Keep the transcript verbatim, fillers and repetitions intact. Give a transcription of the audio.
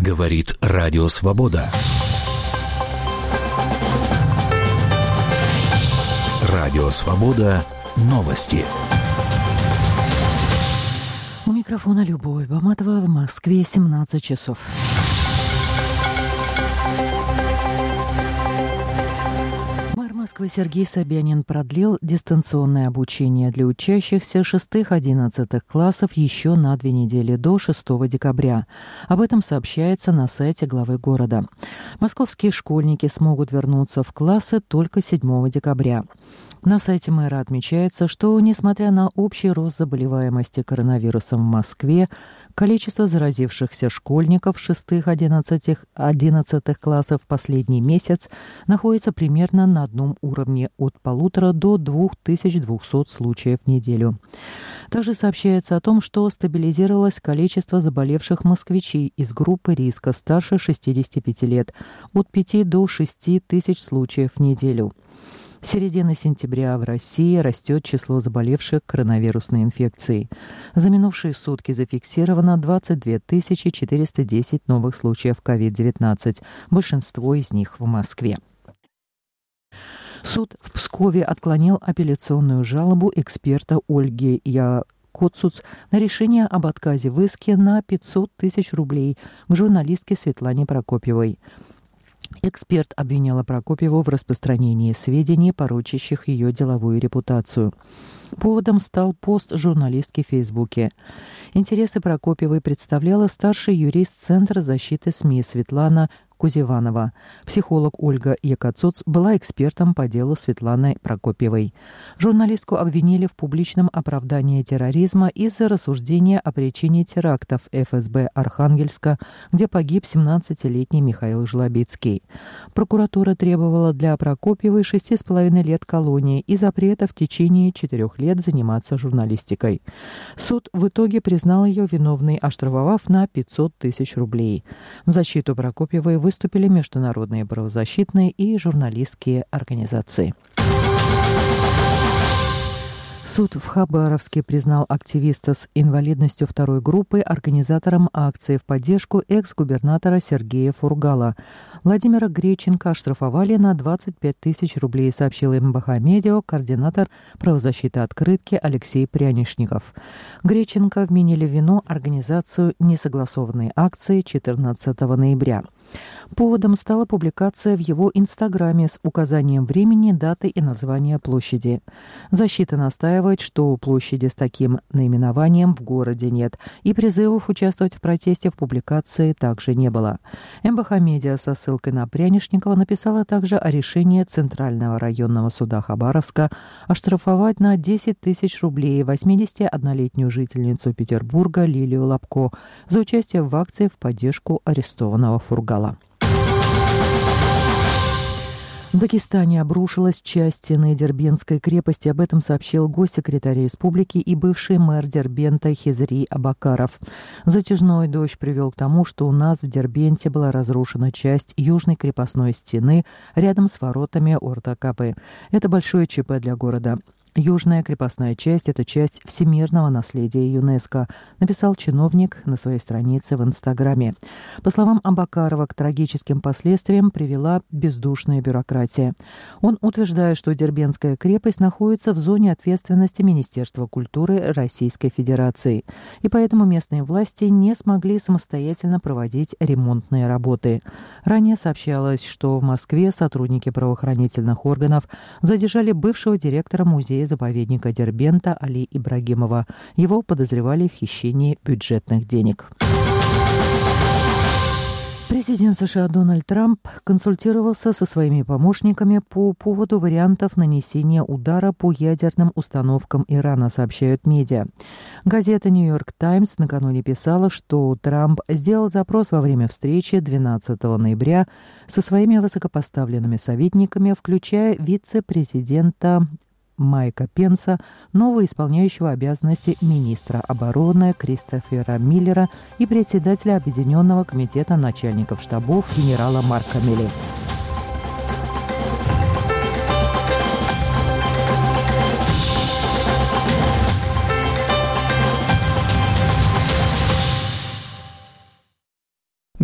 Говорит Радио Свобода. Радио Свобода. Новости. У микрофона Любовь Баматова. В Москве семнадцать часов. Мэр Москвы Сергей Собянин продлил дистанционное обучение для учащихся шестых-одиннадцатых классов еще на две недели до шестого декабря. Об этом сообщается на сайте главы города. Московские школьники смогут вернуться в классы только седьмого декабря. На сайте мэра отмечается, что, несмотря на общий рост заболеваемости коронавирусом в Москве, количество заразившихся школьников шестых-одиннадцатых классов в последний месяц находится примерно на одном уровне от полутора до двух тысяч двухсот случаев в неделю. Также сообщается о том, что стабилизировалось количество заболевших москвичей из группы риска старше шестидесяти пяти лет от пяти до шести тысяч случаев в неделю. С середины сентября в России растет число заболевших коронавирусной инфекцией. За минувшие сутки зафиксировано двадцать две тысячи четыреста десять новых случаев ковид девятнадцать, большинство из них в Москве. Суд в Пскове отклонил апелляционную жалобу эксперта Ольги Якоцуц на решение об отказе в иске на пятьсот тысяч рублей к журналистке Светлане Прокопьевой. Эксперт обвиняла Прокопьеву в распространении сведений, порочащих ее деловую репутацию. Поводом стал пост журналистки в Фейсбуке. Интересы Прокопьевой представляла старший юрист Центра защиты СМИ Светлана Кузеванова. Психолог Ольга Якоцуц была экспертом по делу Светланы Прокопьевой. Журналистку обвинили в публичном оправдании терроризма из-за рассуждения о причине терактов эф эс бэ Архангельска, где погиб семнадцатилетний Михаил Жлобицкий. Прокуратура требовала для Прокопьевой шести с половиной лет колонии и запрета в течение четырех лет заниматься журналистикой. Суд в итоге признал ее виновной, оштрафовав на пятьсот тысяч рублей. В защиту Прокопьевой выступили международные правозащитные и журналистские организации. Суд в Хабаровске признал активиста с инвалидностью второй группы организатором акции в поддержку экс-губернатора Сергея Фургала. Владимира Греченко оштрафовали на двадцать пять тысяч рублей, сообщил эм бэ ха Медиа координатор правозащиты «Открытки» Алексей Прянишников. Греченко вменили в вину организацию несогласованной акции четырнадцатого ноября. Поводом стала публикация в его инстаграме с указанием времени, даты и названия площади. Защита настаивает, что площади с таким наименованием в городе нет, и призывов участвовать в протесте в публикации также не было. эм бэ ха Медиа со ссылкой на Прянишникова написала также о решении Центрального районного суда Хабаровска оштрафовать на десять тысяч рублей восьмидесятиоднолетнюю жительницу Петербурга Лилию Лапко за участие в акции в поддержку арестованного Фургала. В Дагестане обрушилась часть стены Дербентской крепости. Об этом сообщил госсекретарь республики и бывший мэр Дербента Хизри Абакаров. Затяжной дождь привел к тому, что у нас в Дербенте была разрушена часть южной крепостной стены рядом с воротами Орта-Капы. Это большое ЧП для города. Южная крепостная часть – это часть всемирного наследия ЮНЕСКО, написал чиновник на своей странице в Инстаграме. По словам Абакарова, к трагическим последствиям привела бездушная бюрократия. Он утверждает, что Дербентская крепость находится в зоне ответственности Министерства культуры Российской Федерации, и поэтому местные власти не смогли самостоятельно проводить ремонтные работы. Ранее сообщалось, что в Москве сотрудники правоохранительных органов задержали бывшего директора музея заповедника Дербента Али Ибрагимова. Его подозревали в хищении бюджетных денег. Президент США Дональд Трамп консультировался со своими помощниками по поводу вариантов нанесения удара по ядерным установкам Ирана, сообщают медиа. Газета «Нью-Йорк Таймс» накануне писала, что Трамп сделал запрос во время встречи двенадцатого ноября со своими высокопоставленными советниками, включая вице-президента Майка Пенса, нового исполняющего обязанности министра обороны Кристофера Миллера и председателя Объединенного комитета начальников штабов генерала Марка Милли.